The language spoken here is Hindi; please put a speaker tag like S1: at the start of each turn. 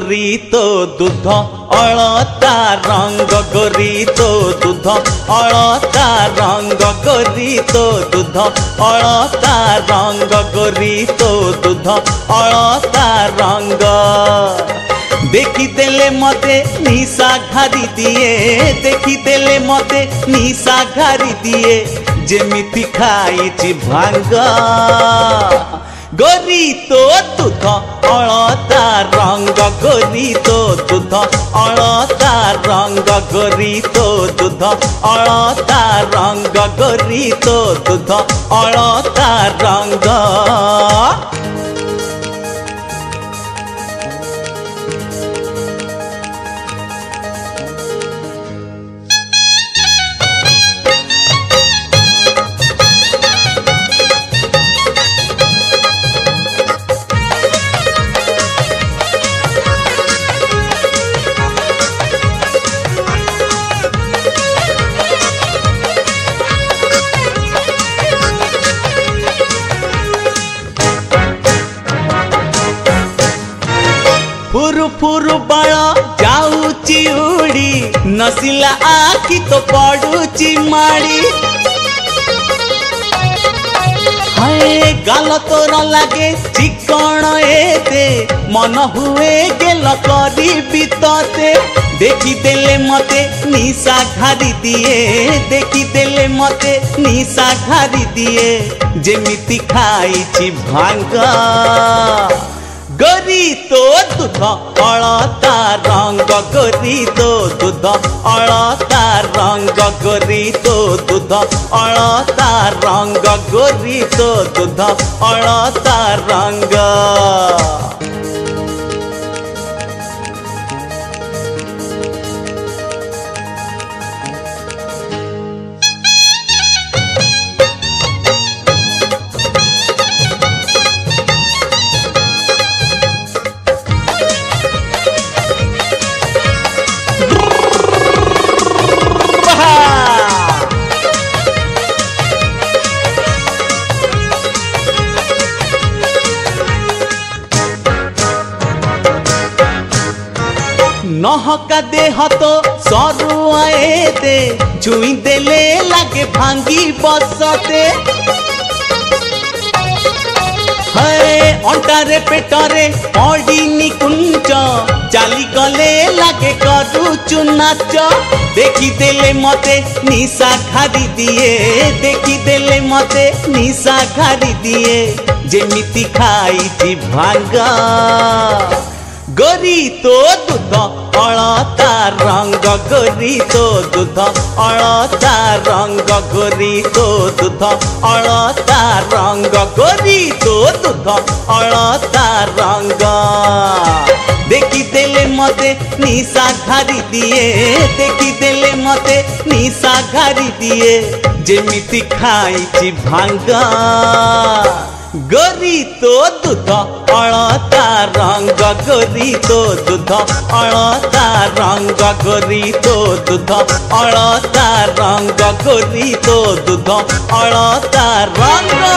S1: गोरी तो दूध अलता रंग गोरी तो दूध अलता रंग गोरी तो दूध अलता रंग गोरी तो दूध अलता रंग देखी देले मते निशा घारी दिए देखी देले मते निशा घारी दिए जेमिति खाइछि भांग गोरी तो दूध अलता रंग गोरी तो दूध अलता रंग गोरी तो दूध अलता रंग गोरी तो दूध अलता रंग फुरु फुरु बाण जाऊची उड़ी नसिला आखि तो पड़ुची माड़ी हाय गाल तोर लागे चिकण एते मन हुए गेल करी बितते देखी देले मते निशा घारी दिए देखी देले मते निशा घारी दिए जेमिति खाइछि भांग गोरी तो दूध अलता रंग गोरी तो दूध अलता रंग गोरी तो दूध अलता रंग गोरी तो दूध अलता रंग नहका देह तो सरुआए दे छुई देले लागे भांगी बसते हरे अंटारे पेटरे पड़ी कुंच चाली गले लागे करूचु नाच देखी देले मते निशा घारी दिए देखी देले मते निशा घारी दिए जेमिति खाइछि भांग गोरी तो दूध अलता रंग गोरी तो दूध अलता रंग गोरी तो दूध अलता रंग गोरी तो दूध अलता रंग देखी देले मते निशा घारी दिए देखी देले मते निशा घारी दिए जेमिति खाइछि भांग गोरी तो दूध अलता रंग गोरी तो दूध अलता रंग गोरी तो दूध अलता रंग गोरी तो दूध अलता रंग